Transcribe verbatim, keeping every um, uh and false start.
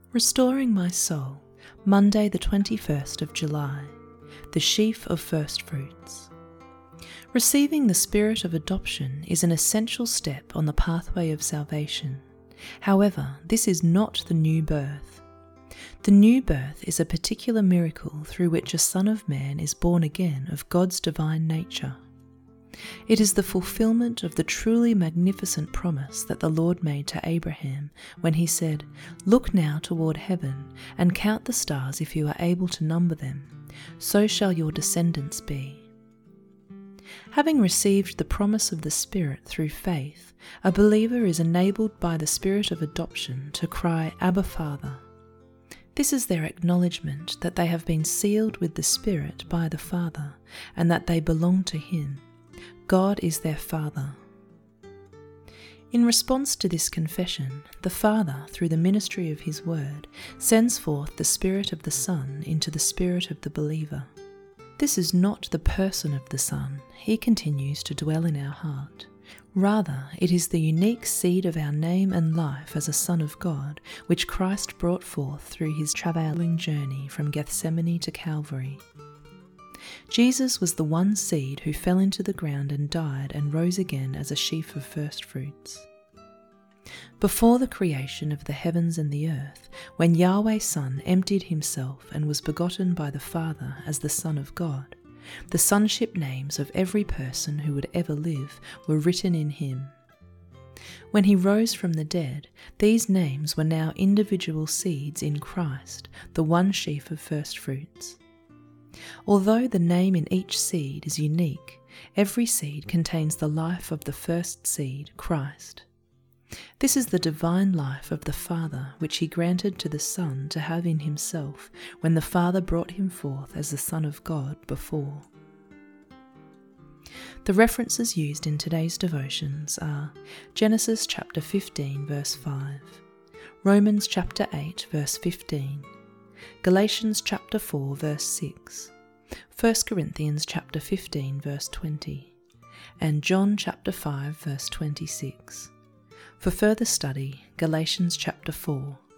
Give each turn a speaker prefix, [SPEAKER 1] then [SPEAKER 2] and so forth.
[SPEAKER 1] Restoring my soul, Monday the twenty-first of July, the sheaf of first fruits. Receiving the spirit of adoption is an essential step on the pathway of salvation. However, this is not the new birth. The new birth is a particular miracle through which a Son of Man is born again of God's divine nature. It is the fulfillment of the truly magnificent promise that the Lord made to Abraham when he said, "Look now toward heaven and count the stars if you are able to number them. So shall your descendants be." Having received the promise of the Spirit through faith, a believer is enabled by the Spirit of adoption to cry, "Abba, Father." This is their acknowledgement that they have been sealed with the Spirit by the Father and that they belong to Him. God is their Father. In response to this confession, the Father, through the ministry of His Word, sends forth the Spirit of the Son into the spirit of the believer. This is not the person of the Son. He continues to dwell in our heart. Rather, it is the unique seed of our name and life as a Son of God, which Christ brought forth through His travelling journey from Gethsemane to Calvary. Jesus was the one seed who fell into the ground and died and rose again as a sheaf of first fruits. Before the creation of the heavens and the earth, when Yahweh's Son emptied Himself and was begotten by the Father as the Son of God, the sonship names of every person who would ever live were written in Him. When He rose from the dead, these names were now individual seeds in Christ, the one sheaf of first fruits. Although the name in each seed is unique, every seed contains the life of the first seed, Christ. This is the divine life of the Father which He granted to the Son to have in Himself when the Father brought Him forth as the Son of God before. The references used in today's devotions are Genesis chapter fifteen verse five, Romans chapter eight verse fifteen, Galatians chapter four verse six, First Corinthians chapter fifteen verse twenty, and John chapter five verse twenty-six. For further study, Galatians chapter four.